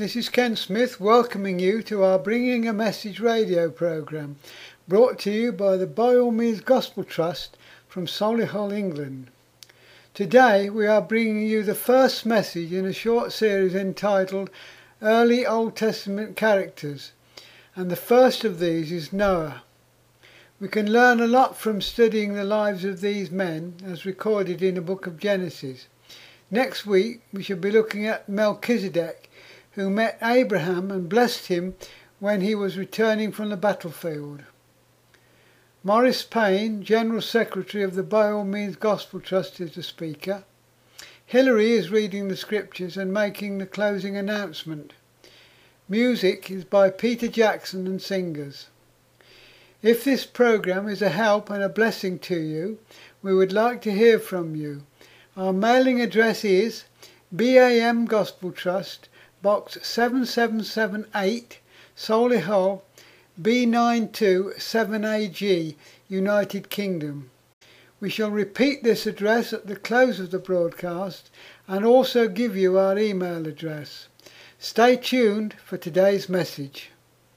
this is Ken Smith welcoming you to our Bringing a Message radio programme, brought to you by the By All Means Gospel Trust from Solihull, England. Today we are bringing you the first message in a short series entitled Early Old Testament Characters, and the first of these is Noah. We can learn a lot from studying the lives of these men as recorded in the book of Genesis. Next week we shall be looking at Melchizedek, who met Abraham and blessed him when he was returning from the battlefield. Maurice Payne, General Secretary of the By All Means Gospel Trust, is the speaker. Hilary is reading the scriptures and making the closing announcement. Music is by Peter Jackson and Singers. If this programme is a help and a blessing to you, we would like to hear from you. Our mailing address is BAM Gospel Trust, Box 7778, Solihull, B927AG, United Kingdom. We shall repeat this address at the close of the broadcast and also give you our email address. Stay tuned for today's message.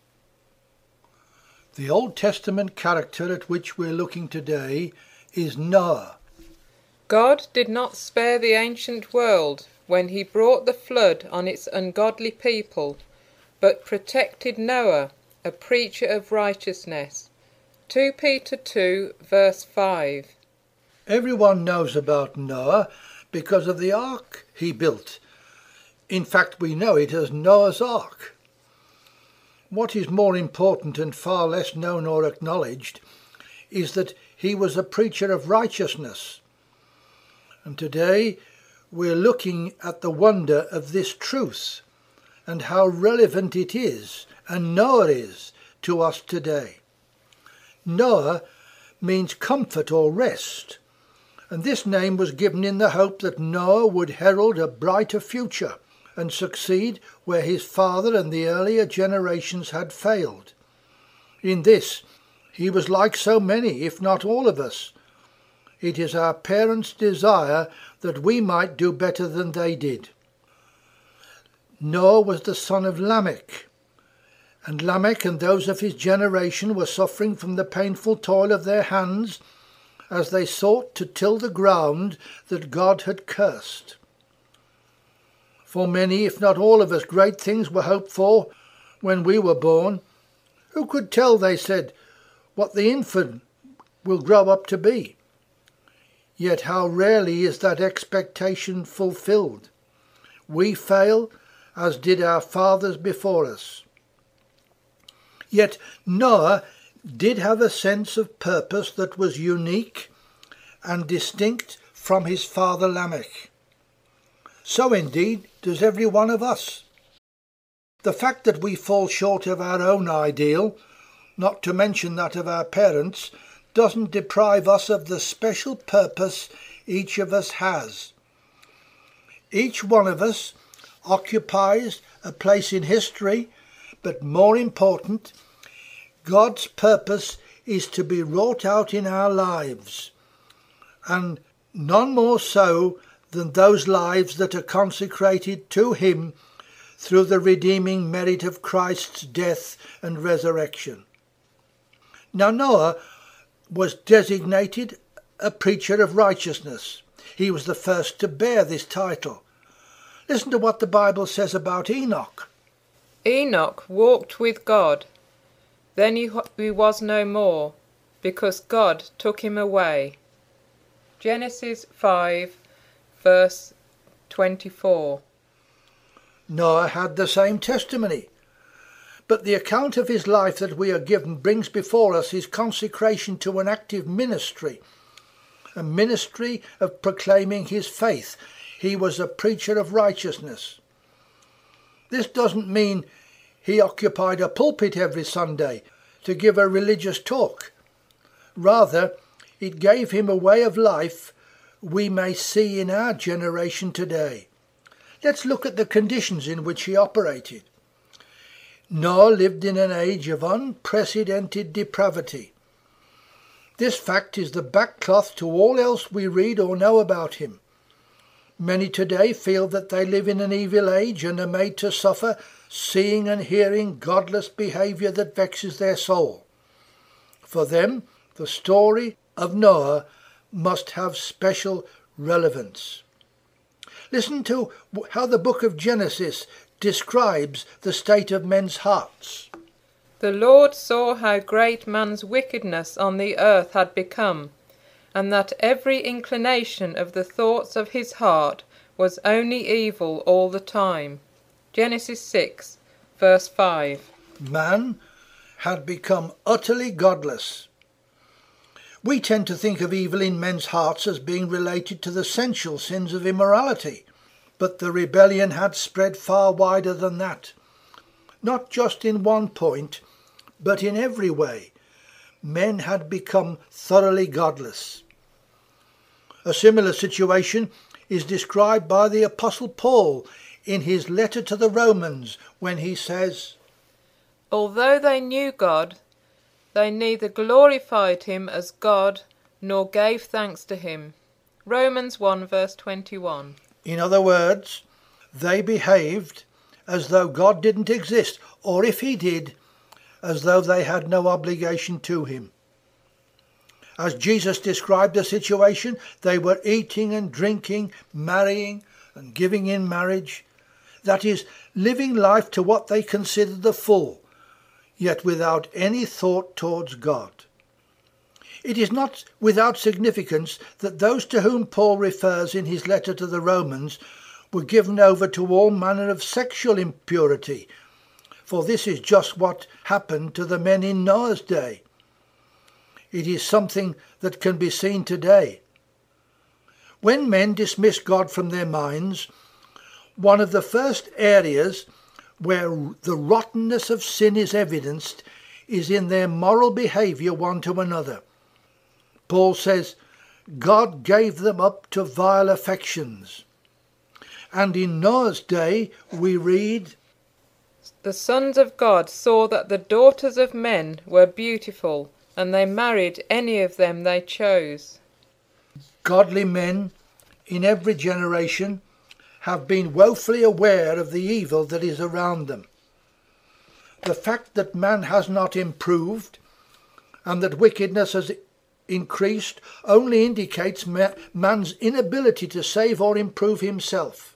The Old Testament character at which we're looking today is Noah. God did not spare the ancient world when he brought the flood on its ungodly people, but protected Noah, a preacher of righteousness. 2 Peter 2 verse 5. Everyone knows about Noah because of the ark he built. In fact, we know it as Noah's Ark. What is more important and far less known or acknowledged is that he was a preacher of righteousness. And today we're looking at the wonder of this truth and how relevant it is, and Noah is, to us today. Noah means comfort or rest, and this name was given in the hope that Noah would herald a brighter future and succeed where his father and the earlier generations had failed. In this, he was like so many, if not all of us. It is our parents' desire that we might do better than they did. Noah was the son of Lamech, and Lamech and those of his generation were suffering from the painful toil of their hands as they sought to till the ground that God had cursed. For many, if not all of us, great things were hoped for when we were born. Who could tell, they said, what the infant will grow up to be? Yet how rarely is that expectation fulfilled. We fail, as did our fathers before us. Yet Noah did have a sense of purpose that was unique and distinct from his father Lamech. So indeed does every one of us. The fact that we fall short of our own ideal, not to mention that of our parents, doesn't deprive us of the special purpose each of us has. Each one of us occupies a place in history, but more important, God's purpose is to be wrought out in our lives, and none more so than those lives that are consecrated to him through the redeeming merit of Christ's death and resurrection. Now Noah was designated a preacher of righteousness. He was the first to bear this title. Listen to what the Bible says about Enoch. Enoch walked with God. Then he was no more, because God took him away. Genesis 5 verse 24. Noah had the same testimony, but the account of his life that we are given brings before us his consecration to an active ministry, a ministry of proclaiming his faith. He was a preacher of righteousness. This doesn't mean he occupied a pulpit every Sunday to give a religious talk. Rather, it gave him a way of life we may see in our generation today. Let's look at the conditions in which he operated. Noah lived in an age of unprecedented depravity. This fact is the backcloth to all else we read or know about him. Many today feel that they live in an evil age and are made to suffer, seeing and hearing godless behaviour that vexes their soul. For them, the story of Noah must have special relevance. Listen to how the book of Genesis describes the state of men's hearts. The Lord saw how great man's wickedness on the earth had become, and that every inclination of the thoughts of his heart was only evil all the time. Genesis 6, verse 5. Man had become utterly godless. We tend to think of evil in men's hearts as being related to the sensual sins of immorality, but the rebellion had spread far wider than that. Not just in one point, but in every way. Men had become thoroughly godless. A similar situation is described by the Apostle Paul in his letter to the Romans when he says, Although they knew God, they neither glorified him as God nor gave thanks to him. Romans 1 verse 21. In other words, they behaved as though God didn't exist, or if he did, as though they had no obligation to him. As Jesus described the situation, they were eating and drinking, marrying and giving in marriage. That is, living life to what they considered the full, yet without any thought towards God. It is not without significance that those to whom Paul refers in his letter to the Romans were given over to all manner of sexual impurity, for this is just what happened to the men in Noah's day. It is something that can be seen today. When men dismiss God from their minds, one of the first areas where the rottenness of sin is evidenced is in their moral behaviour one to another. Paul says, God gave them up to vile affections. And in Noah's day we read, The sons of God saw that the daughters of men were beautiful, and they married any of them they chose. Godly men in every generation have been woefully aware of the evil that is around them. The fact that man has not improved and that wickedness has increased only indicates man's inability to save or improve himself.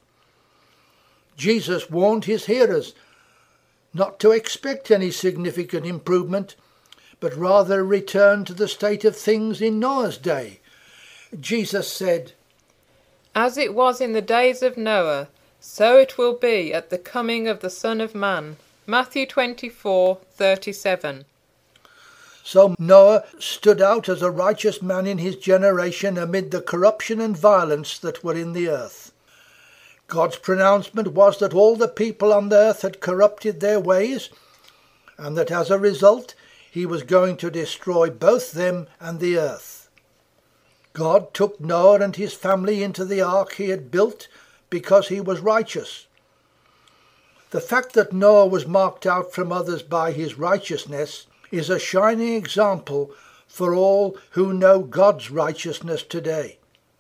Jesus warned his hearers not to expect any significant improvement, but rather a return to the state of things in Noah's day. Jesus said, As it was in the days of Noah, so it will be at the coming of the Son of Man. Matthew 24:37. So Noah stood out as a righteous man in his generation amid the corruption and violence that were in the earth. God's pronouncement was that all the people on the earth had corrupted their ways, and that as a result he was going to destroy both them and the earth. God took Noah and his family into the ark he had built because he was righteous. The fact that Noah was marked out from others by his righteousness is a shining example for all who know God's righteousness today.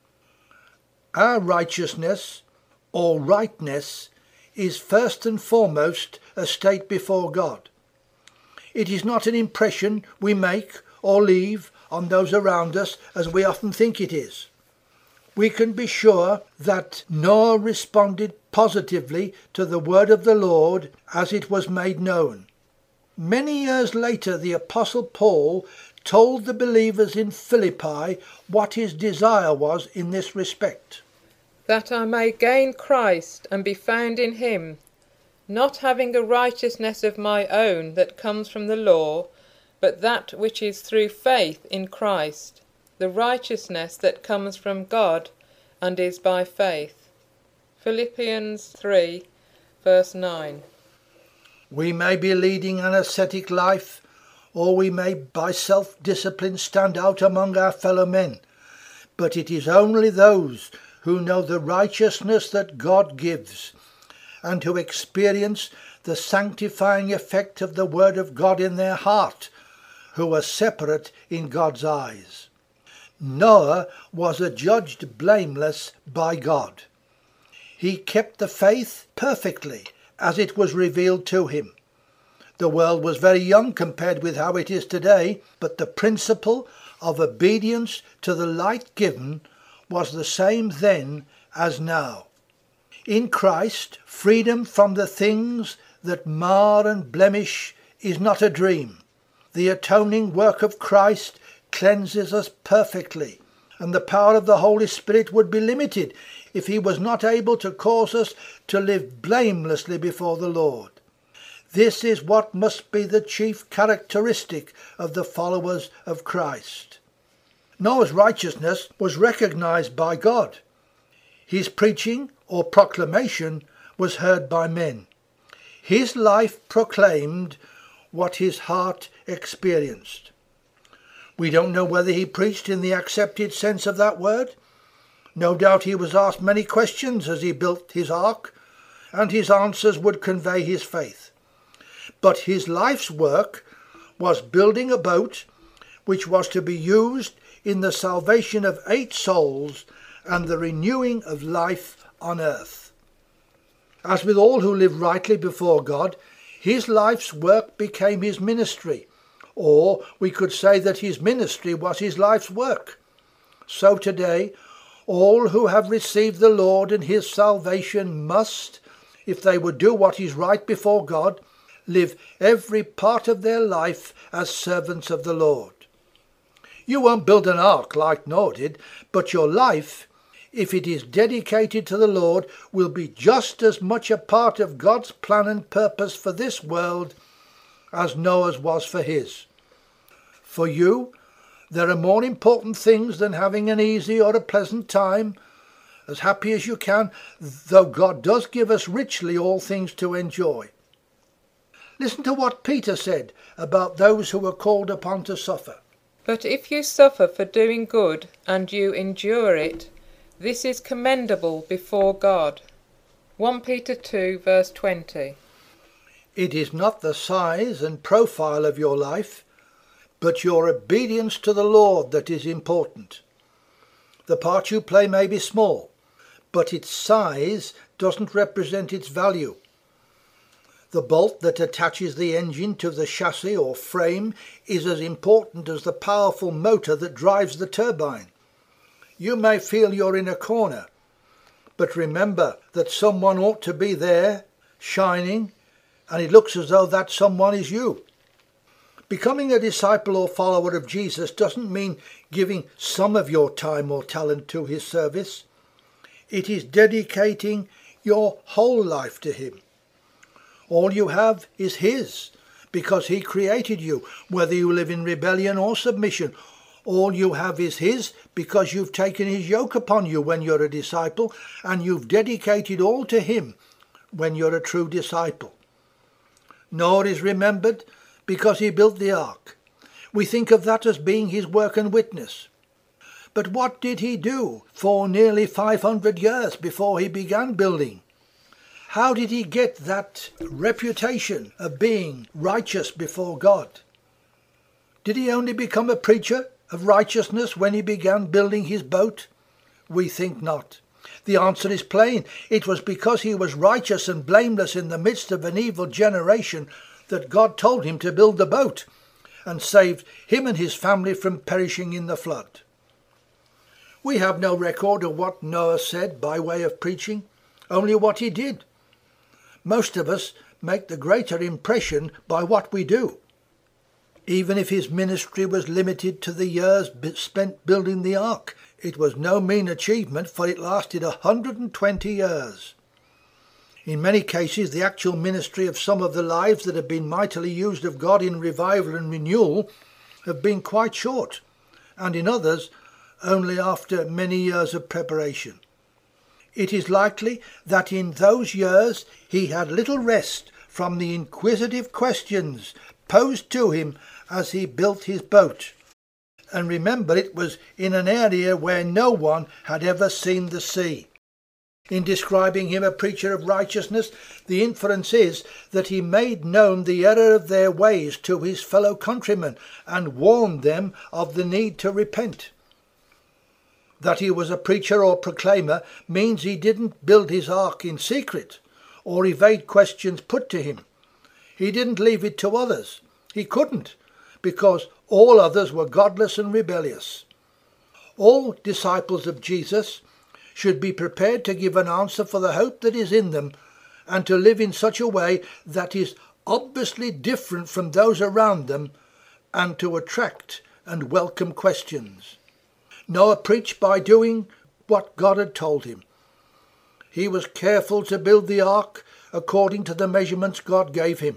Our righteousness, or rightness, is first and foremost a state before God. It is not an impression we make or leave on those around us as we often think it is. We can be sure that Noah responded positively to the word of the Lord as it was made known. Many years later, the Apostle Paul told the believers in Philippi what his desire was in this respect. That I may gain Christ and be found in him, not having a righteousness of my own that comes from the law, but that which is through faith in Christ, the righteousness that comes from God and is by faith. Philippians 3, verse 9. We may be leading an ascetic life, or we may by self-discipline stand out among our fellow men, but it is only those who know the righteousness that God gives, and who experience the sanctifying effect of the Word of God in their heart, who are separate in God's eyes. Noah was adjudged blameless by God. he kept the faith perfectly as it was revealed to him. The world was very young compared with how it is today, but the principle of obedience to the light given was the same then as now. In Christ, freedom from the things that mar and blemish is not a dream. The atoning work of Christ cleanses us perfectly, and the power of the Holy Spirit would be limited if he was not able to cause us to live blamelessly before the Lord. This is what must be the chief characteristic of the followers of Christ. Noah's righteousness was recognized by God. His preaching or proclamation was heard by men. His life proclaimed what his heart experienced. We don't know whether he preached in the accepted sense of that word. No doubt he was asked many questions as he built his ark, and his answers would convey his faith. But his life's work was building a boat which was to be used in the salvation of 8 souls and the renewing of life on earth. As with all who live rightly before God, his life's work became his ministry, or we could say that his ministry was his life's work. So today, all who have received the Lord and his salvation must, if they would do what is right before God, live every part of their life as servants of the Lord. You won't build an ark like Noah did, but your life, if it is dedicated to the Lord, will be just as much a part of God's plan and purpose for this world as Noah's was for his. For you, there are more important things than having an easy or a pleasant time, as happy as you can, though God does give us richly all things to enjoy. Listen to what Peter said about those who were called upon to suffer. But if you suffer for doing good, and you endure it, this is commendable before God. 1 Peter 2 verse 20. It is not the size and profile of your life, but your obedience to the Lord that is important. The part you play may be small, but its size doesn't represent its value. The bolt that attaches the engine to the chassis or frame is as important as the powerful motor that drives the turbine. You may feel you're in a corner, but remember that someone ought to be there, shining, and it looks as though that someone is you. Becoming a disciple or follower of Jesus doesn't mean giving some of your time or talent to his service. It is dedicating your whole life to him. All you have is his, because he created you, whether you live in rebellion or submission. All you have is his, because you've taken his yoke upon you when you're a disciple, and you've dedicated all to him when you're a true disciple. Noah is remembered because he built the ark. We think of that as being his work and witness. But what did he do for nearly 500 years before he began building? How did he get that reputation of being righteous before God? Did he only become a preacher of righteousness when he began building his boat? We think not. The answer is plain. It was because he was righteous and blameless in the midst of an evil generation that God told him to build the boat and saved him and his family from perishing in the flood. We have no record of what Noah said by way of preaching, only what he did. Most of us make the greater impression by what we do. Even if his ministry was limited to the years spent building the ark, it was no mean achievement, for it lasted 120 years. In many cases, the actual ministry of some of the lives that have been mightily used of God in revival and renewal have been quite short, and in others, only after many years of preparation. It is likely that in those years he had little rest from the inquisitive questions posed to him as he built his boat. And remember, it was in an area where no one had ever seen the sea. In describing him a preacher of righteousness, the inference is that he made known the error of their ways to his fellow countrymen and warned them of the need to repent. That he was a preacher or proclaimer means he didn't build his ark in secret or evade questions put to him. He didn't leave it to others. He couldn't, because all others were godless and rebellious. All disciples of Jesus should be prepared to give an answer for the hope that is in them and to live in such a way that is obviously different from those around them and to attract and welcome questions. Noah preached by doing what God had told him. He was careful to build the ark according to the measurements God gave him.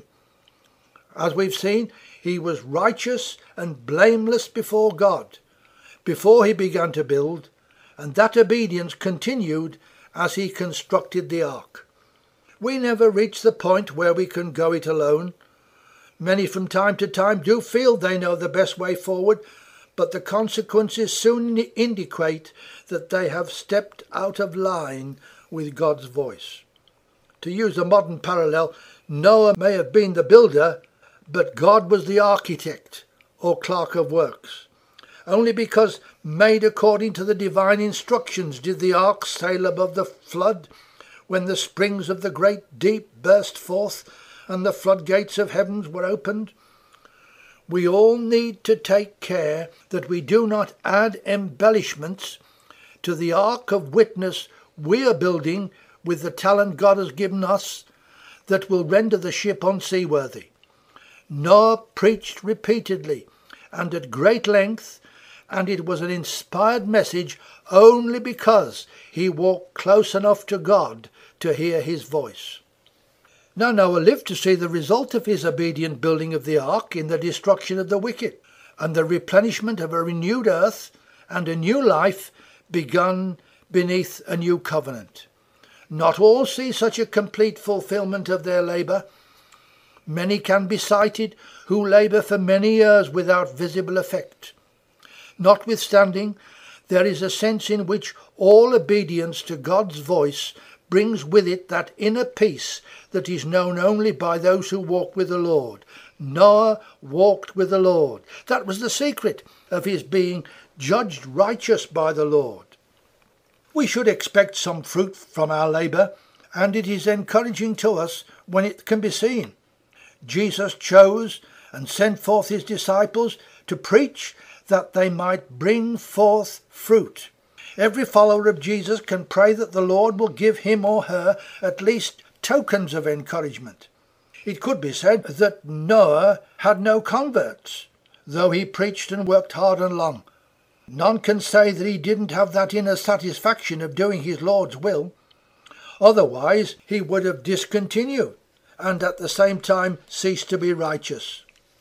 As we've seen, he was righteous and blameless before God before he began to build, and that obedience continued as he constructed the ark. We never reach the point where we can go it alone. Many from time to time do feel they know the best way forward, but the consequences soon indicate that they have stepped out of line with God's voice. To use a modern parallel, Noah may have been the builder, but God was the architect or clerk of works. Only because made according to the divine instructions did the ark sail above the flood when the springs of the great deep burst forth and the floodgates of heavens were opened. We all need to take care that we do not add embellishments to the ark of witness we are building with the talent God has given us that will render the ship unseaworthy. Noah preached repeatedly and at great length, and it was an inspired message only because he walked close enough to God to hear his voice. Now Noah lived to see the result of his obedient building of the ark in the destruction of the wicked, and the replenishment of a renewed earth and a new life begun beneath a new covenant. Not all see such a complete fulfilment of their labour. Many can be cited who labour for many years without visible effect. Notwithstanding, there is a sense in which all obedience to God's voice brings with it that inner peace that is known only by those who walk with the Lord. Noah walked with the Lord. That was the secret of his being judged righteous by the Lord. We should expect some fruit from our labour, and it is encouraging to us when it can be seen. Jesus chose and sent forth his disciples to preach that they might bring forth fruit. Every follower of Jesus can pray that the Lord will give him or her at least tokens of encouragement. It could be said that Noah had no converts, though he preached and worked hard and long. None can say that he didn't have that inner satisfaction of doing his Lord's will. Otherwise he would have discontinued and at the same time ceased to be righteous.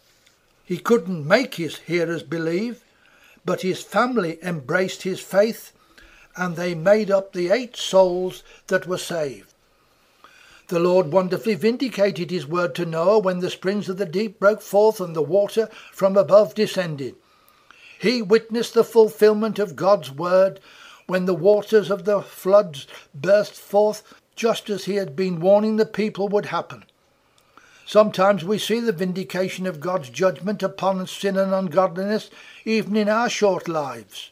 He couldn't make his hearers believe, but his family embraced his faith, and they made up the 8 souls that were saved. The Lord wonderfully vindicated his word to Noah when the springs of the deep broke forth and the water from above descended. He witnessed the fulfillment of God's word when the waters of the floods burst forth, just as he had been warning the people would happen. Sometimes we see the vindication of God's judgment upon sin and ungodliness even in our short lives.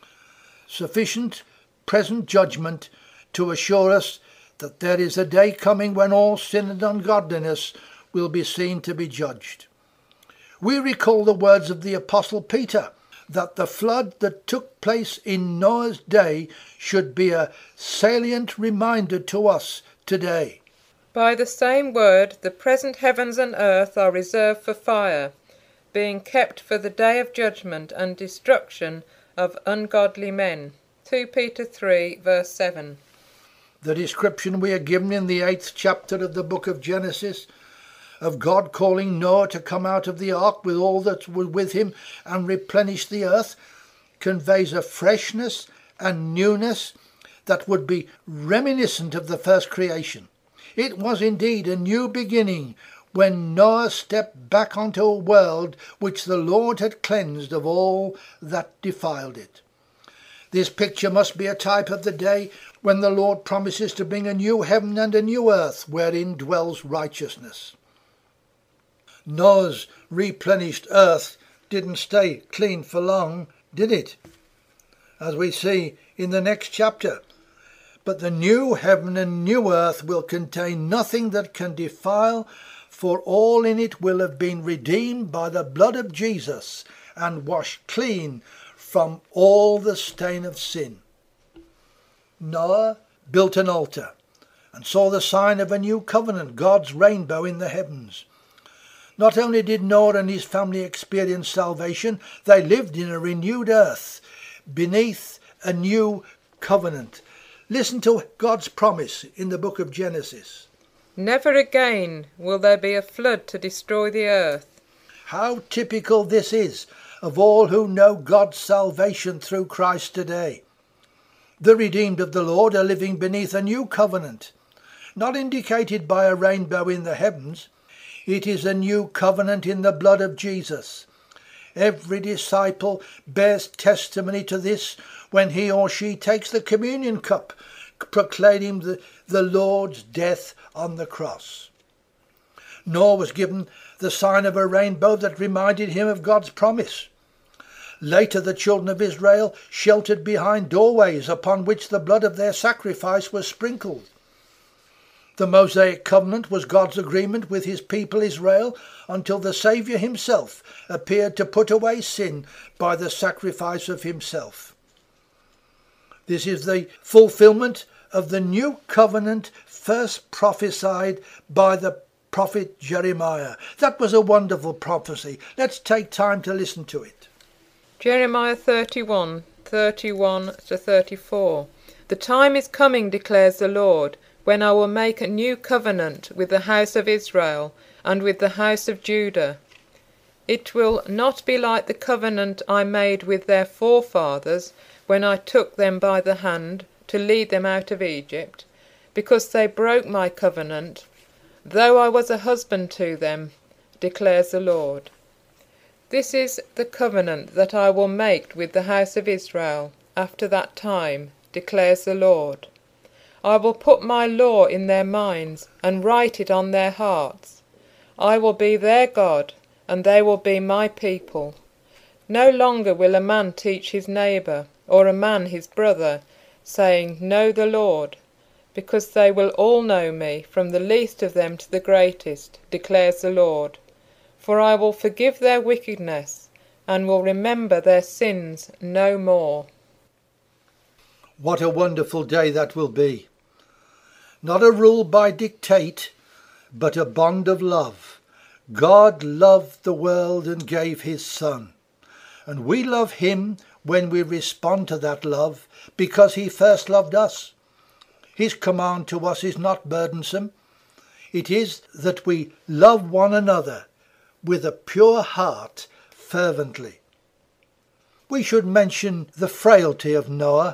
Sufficient present judgment to assure us that there is a day coming when all sin and ungodliness will be seen to be judged. We recall the words of the Apostle Peter that the flood that took place in Noah's day should be a salient reminder to us today. By the same word, the present heavens and earth are reserved for fire, being kept for the day of judgment and destruction of ungodly men. 2 Peter 3, verse 7. The description we are given in the 8th chapter of the book of Genesis of God calling Noah to come out of the ark with all that was with him and replenish the earth conveys a freshness and newness that would be reminiscent of the first creation. It was indeed a new beginning when Noah stepped back onto a world which the Lord had cleansed of all that defiled it. This picture must be a type of the day when the Lord promises to bring a new heaven and a new earth wherein dwells righteousness. Noah's replenished earth didn't stay clean for long, did it? as we see in the next chapter. But the new heaven and new earth will contain nothing that can defile, for all in it will have been redeemed by the blood of Jesus and washed clean from all the stain of sin. Noah built an altar and saw the sign of a new covenant, God's rainbow in the heavens. Not only did Noah and his family experience salvation, they lived in a renewed earth beneath a new covenant. Listen to God's promise in the book of Genesis. Never again will there be a flood to destroy the earth. How typical this is of all who know God's salvation through Christ today. The redeemed of the Lord are living beneath a new covenant, not indicated by a rainbow in the heavens. It is a new covenant in the blood of Jesus. Every disciple bears testimony to this when he or she takes the communion cup, proclaiming the Lord's death on the cross. Noah was given the sign of a rainbow that reminded him of God's promise. Later, the children of Israel sheltered behind doorways upon which the blood of their sacrifice was sprinkled. The Mosaic covenant was God's agreement with his people Israel until the Saviour himself appeared to put away sin by the sacrifice of himself. This is the fulfillment of the new covenant first prophesied by the prophet Jeremiah. That was a wonderful prophecy. Let's take time to listen to it. Jeremiah 31:31 to 34. The time is coming, declares the Lord, when I will make a new covenant with the house of Israel and with the house of Judah. It will not be like the covenant I made with their forefathers when I took them by the hand to lead them out of Egypt, because they broke my covenant, though I was a husband to them, declares the Lord. This is the covenant that I will make with the house of Israel after that time, declares the Lord. I will put my law in their minds and write it on their hearts. I will be their God, and they will be my people. No longer will a man teach his neighbour, or a man his brother, saying, Know the Lord, because they will all know me, from the least of them to the greatest, declares the Lord. For I will forgive their wickedness, and will remember their sins no more. What a wonderful day that will be. Not a rule by dictate, but a bond of love. God loved the world and gave his Son. And we love him when we respond to that love, because he first loved us. His command to us is not burdensome. It is that we love one another with a pure heart fervently. We should mention the frailty of Noah.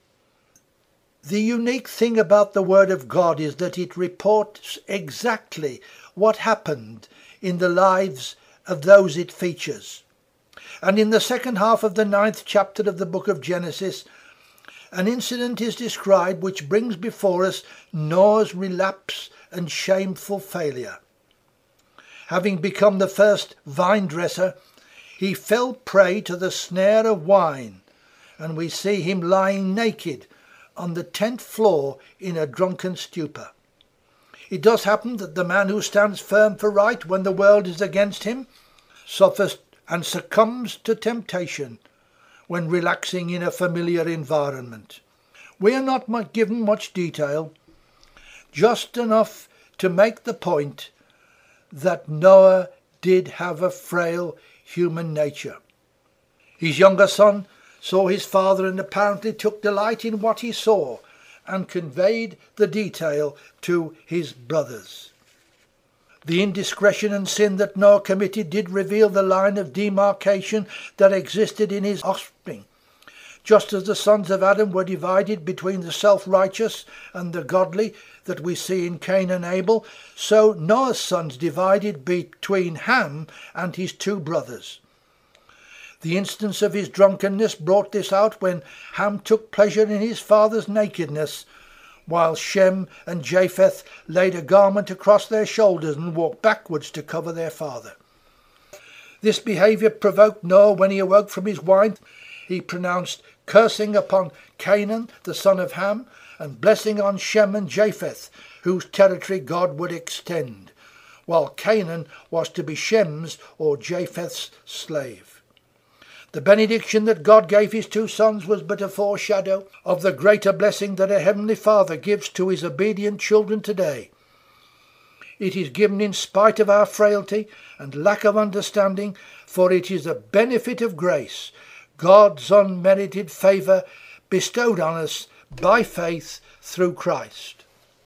The unique thing about the Word of God is that it reports exactly what happened in the lives of those it features. And in the second half of the 9th chapter of the book of Genesis, an incident is described which brings before us Noah's relapse and shameful failure. Having become the first vine dresser, he fell prey to the snare of wine, and we see him lying naked on the 10th floor in a drunken stupor. It does happen that the man who stands firm for right when the world is against him suffers and succumbs to temptation when relaxing in a familiar environment. We are not given much detail, just enough to make the point that Noah did have a frail human nature. His younger son saw his father and apparently took delight in what he saw and conveyed the detail to his brothers. The indiscretion and sin that Noah committed did reveal the line of demarcation that existed in his offspring. Just as the sons of Adam were divided between the self-righteous and the godly that we see in Cain and Abel, so Noah's sons divided between Ham and his two brothers. The instance of his drunkenness brought this out when Ham took pleasure in his father's nakedness, while Shem and Japheth laid a garment across their shoulders and walked backwards to cover their father. This behaviour provoked Noah when he awoke from his wine. he pronounced cursing upon Canaan, the son of Ham, and blessing on Shem and Japheth, whose territory God would extend, while Canaan was to be Shem's or Japheth's slave. The benediction that God gave his two sons was but a foreshadow of the greater blessing that a heavenly Father gives to his obedient children today. It is given in spite of our frailty and lack of understanding, for it is a benefit of grace, God's unmerited favour bestowed on us by faith through Christ.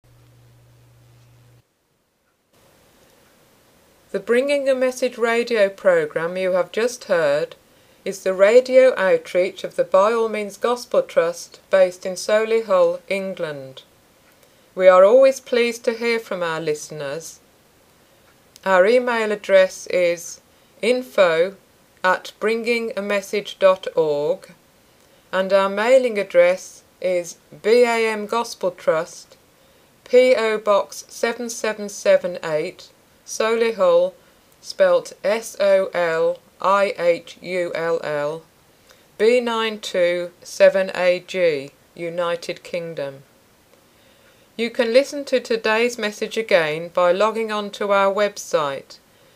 The Bringing a Message radio programme you have just heard is the radio outreach of the By All Means Gospel Trust based in Solihull, England. We are always pleased to hear from our listeners. Our email address is info@bringingamessage.org and our mailing address is BAM Gospel Trust, P.O. Box 7778, Solihull, spelt Solihull, B927AG, United Kingdom. You can listen to today's message again by logging on to our website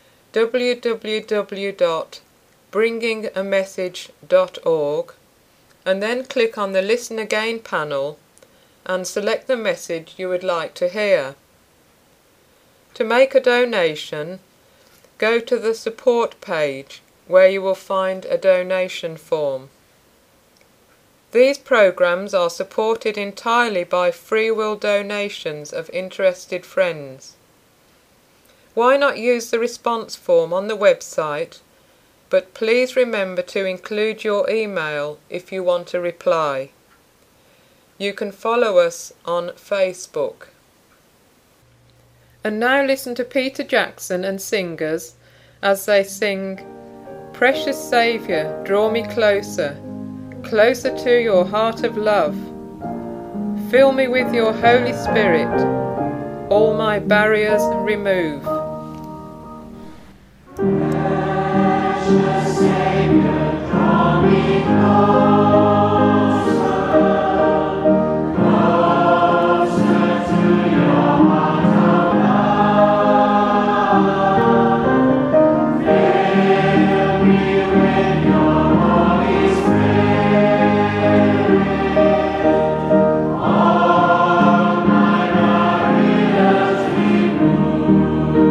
www.bringingamessage.org and then click on the Listen Again panel and select the message you would like to hear. To make a donation, go to the support page where you will find a donation form. These programs are supported entirely by free will donations of interested friends. Why not use the response form on the website, but please remember to include your email if you want a reply. You can follow us on Facebook. And now listen to Peter Jackson and singers as they sing, "Precious Saviour, draw me closer, closer to your heart of love. Fill me with your Holy Spirit, all my barriers remove." Precious Saviour, draw me closer, closer to your heart of love. Fill me with your Holy Spirit, all my barriers remove.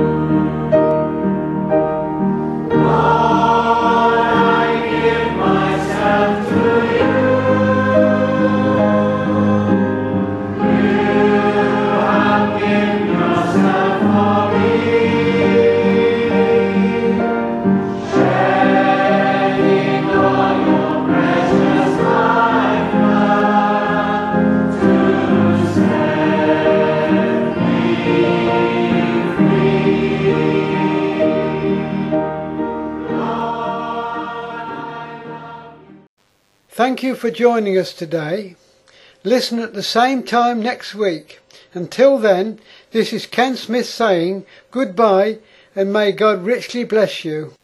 Lord, I give myself to you. You have given yourself for me, shedding all your precious lifeblood to set me free. Thank you for joining us today. Listen at the same time next week. Until then, this is Ken Smith saying goodbye and may God richly bless you.